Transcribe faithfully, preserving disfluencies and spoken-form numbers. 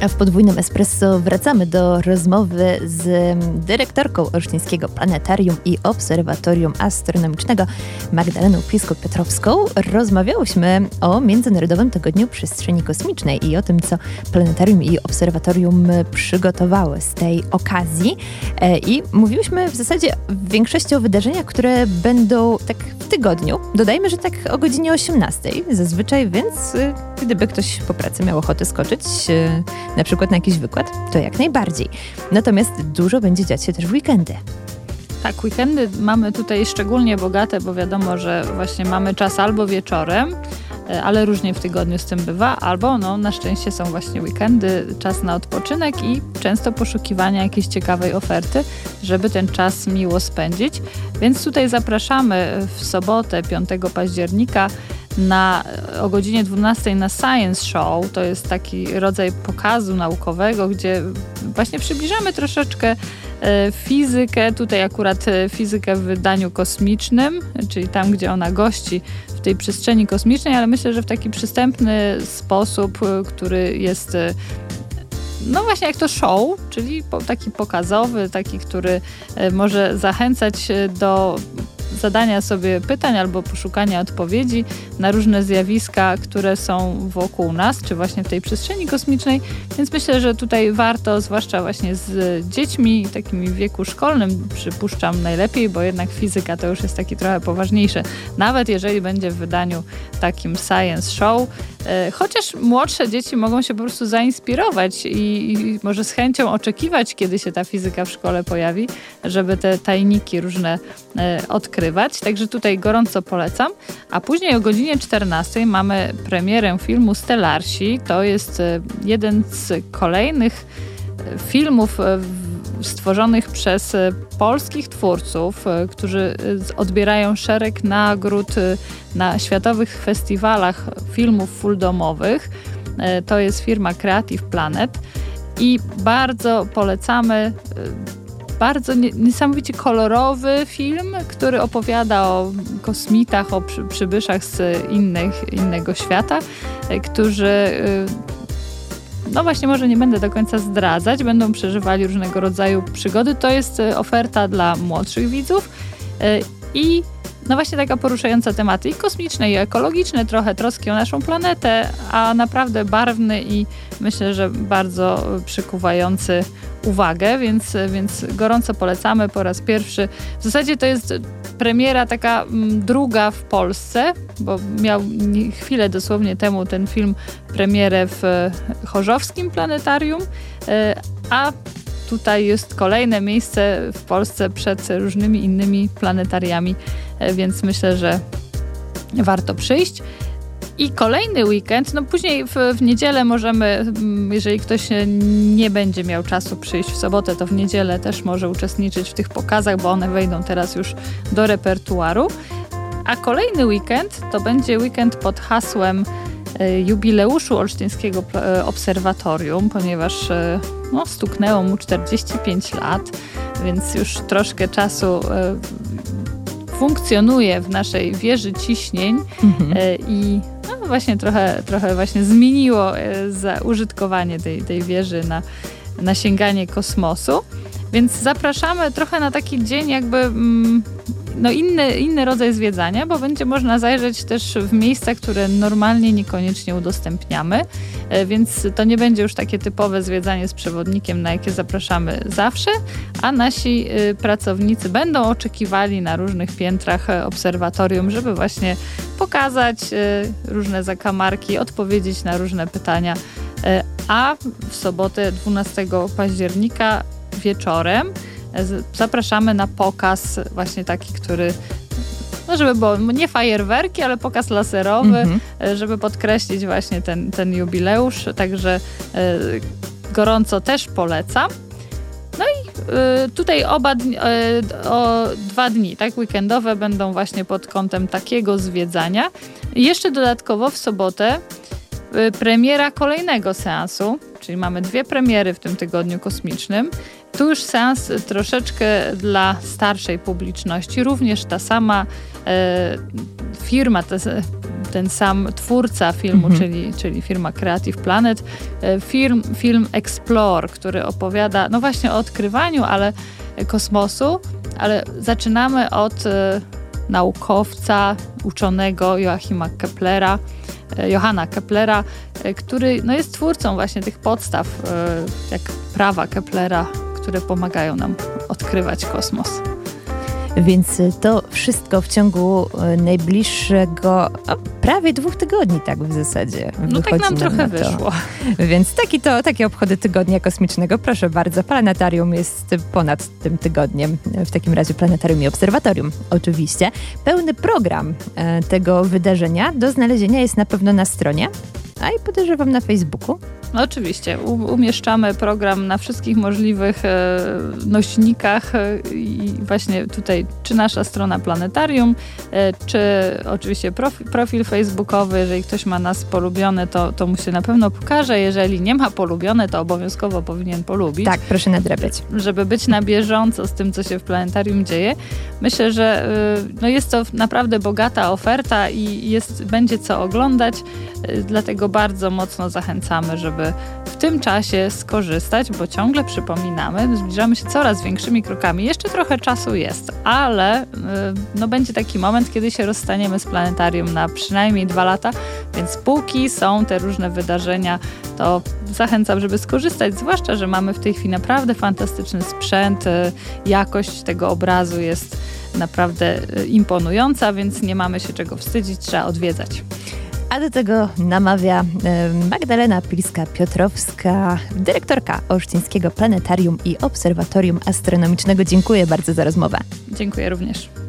A w podwójnym espresso wracamy do rozmowy z dyrektorką Olsztyńskiego Planetarium i Obserwatorium Astronomicznego Magdaleną Pieskot-Piotrowską. Rozmawiałyśmy o Międzynarodowym Tygodniu Przestrzeni Kosmicznej i o tym, co Planetarium i Obserwatorium przygotowały z tej okazji. I mówiłyśmy w zasadzie w większości o wydarzeniach, które będą tak w tygodniu. Dodajmy, że tak o godzinie osiemnastej zazwyczaj, więc gdyby ktoś po pracy miał ochotę skoczyć na przykład na jakiś wykład, to jak najbardziej. Natomiast dużo będzie dziać się też w weekendy. Tak, weekendy mamy tutaj szczególnie bogate, bo wiadomo, że właśnie mamy czas albo wieczorem, ale różnie w tygodniu z tym bywa, albo no, na szczęście są właśnie weekendy, czas na odpoczynek i często poszukiwania jakiejś ciekawej oferty, żeby ten czas miło spędzić. Więc tutaj zapraszamy w sobotę, piątego października, na, o godzinie dwunastej na Science Show. To jest taki rodzaj pokazu naukowego, gdzie właśnie przybliżamy troszeczkę e, fizykę, tutaj akurat e, fizykę w wydaniu kosmicznym, czyli tam, gdzie ona gości w tej przestrzeni kosmicznej, ale myślę, że w taki przystępny sposób, e, który jest e, no właśnie jak to show, czyli po, taki pokazowy, taki, który e, może zachęcać do zadania sobie pytań albo poszukania odpowiedzi na różne zjawiska, które są wokół nas, czy właśnie w tej przestrzeni kosmicznej. Więc myślę, że tutaj warto, zwłaszcza właśnie z dziećmi, takimi w wieku szkolnym, przypuszczam najlepiej, bo jednak fizyka to już jest taki trochę poważniejsze. Nawet jeżeli będzie w wydaniu takim science show, chociaż młodsze dzieci mogą się po prostu zainspirować i, i może z chęcią oczekiwać, kiedy się ta fizyka w szkole pojawi, żeby te tajniki różne e, odkrywać. Także tutaj gorąco polecam. A później o godzinie czternastej mamy premierę filmu Stellarsi. To jest e, jeden z kolejnych e, filmów e, stworzonych przez polskich twórców, którzy odbierają szereg nagród na światowych festiwalach filmów fulldomowych. To jest firma Creative Planet i bardzo polecamy bardzo niesamowicie kolorowy film, który opowiada o kosmitach, o przy, przybyszach z innych, innego świata, którzy no właśnie może nie będę do końca zdradzać, będą przeżywali różnego rodzaju przygody. To jest oferta dla młodszych widzów i no właśnie taka poruszająca tematy i kosmiczne, i ekologiczne, trochę troski o naszą planetę, a naprawdę barwny i myślę, że bardzo przykuwający uwagę, więc, więc gorąco polecamy po raz pierwszy. W zasadzie to jest premiera taka m, druga w Polsce, bo miał chwilę dosłownie temu ten film premierę w Chorzowskim Planetarium, a tutaj jest kolejne miejsce w Polsce przed różnymi innymi planetariami, więc myślę, że warto przyjść. I kolejny weekend, no później w, w niedzielę możemy, jeżeli ktoś nie będzie miał czasu przyjść w sobotę, to w niedzielę też może uczestniczyć w tych pokazach, bo one wejdą teraz już do repertuaru. A kolejny weekend to będzie weekend pod hasłem jubileuszu Olsztyńskiego Obserwatorium, ponieważ no, stuknęło mu czterdzieści pięć lat, więc już troszkę czasu funkcjonuje w naszej wieży ciśnień mhm. i no, właśnie trochę, trochę właśnie zmieniło za użytkowanie tej, tej wieży na, na sięganie kosmosu. Więc zapraszamy trochę na taki dzień jakby mm, no inny, inny rodzaj zwiedzania, bo będzie można zajrzeć też w miejsca, które normalnie niekoniecznie udostępniamy, więc to nie będzie już takie typowe zwiedzanie z przewodnikiem, na jakie zapraszamy zawsze, a nasi pracownicy będą oczekiwali na różnych piętrach obserwatorium, żeby właśnie pokazać różne zakamarki, odpowiedzieć na różne pytania, a w sobotę dwunastego października wieczorem zapraszamy na pokaz właśnie taki, który no żeby było nie fajerwerki, ale pokaz laserowy, mm-hmm. żeby podkreślić właśnie ten, ten jubileusz, także y, gorąco też polecam. No i y, tutaj oba dni, y, o dwa dni, tak, weekendowe będą właśnie pod kątem takiego zwiedzania. I jeszcze dodatkowo w sobotę y, premiera kolejnego seansu, czyli mamy dwie premiery w tym tygodniu kosmicznym. Tu już seans troszeczkę dla starszej publiczności, również ta sama e, firma, ta, ten sam twórca filmu, mhm. czyli, czyli firma Creative Planet, film, film Explore, który opowiada no właśnie o odkrywaniu ale kosmosu, ale zaczynamy od e, naukowca, uczonego Joachima Keplera, e, Johanna Keplera, e, który no, jest twórcą właśnie tych podstaw, e, jak prawa Keplera, które pomagają nam odkrywać kosmos. Więc to wszystko w ciągu najbliższego prawie dwóch tygodni, tak w zasadzie. No tak nam trochę na wyszło. Więc taki to, takie obchody Tygodnia Kosmicznego. Proszę bardzo, planetarium jest ponad tym tygodniem. W takim razie planetarium i obserwatorium oczywiście. Pełny program tego wydarzenia do znalezienia jest na pewno na stronie, a i podejrzewam na Facebooku. No oczywiście, U- umieszczamy program na wszystkich możliwych e, nośnikach e, i właśnie tutaj czy nasza strona planetarium, e, czy oczywiście profil, profil facebookowy. Jeżeli ktoś ma nas polubione, to, to mu się na pewno pokaże. Jeżeli nie ma polubione, to obowiązkowo powinien polubić. Tak, proszę nadrabiać. Żeby być na bieżąco z tym, co się w planetarium dzieje. Myślę, że e, no jest to naprawdę bogata oferta i jest, będzie co oglądać, e, dlatego bardzo mocno zachęcamy, żeby w tym czasie skorzystać, bo ciągle przypominamy, zbliżamy się coraz większymi krokami. Jeszcze trochę czasu jest, ale no, będzie taki moment, kiedy się rozstaniemy z planetarium na przynajmniej dwa lata, więc póki są te różne wydarzenia, to zachęcam, żeby skorzystać, zwłaszcza, że mamy w tej chwili naprawdę fantastyczny sprzęt, jakość tego obrazu jest naprawdę imponująca, więc nie mamy się czego wstydzić, trzeba odwiedzać. A do tego namawia Magdalena Pilska-Piotrowska, dyrektorka Olsztyńskiego Planetarium i Obserwatorium Astronomicznego. Dziękuję bardzo za rozmowę. Dziękuję również.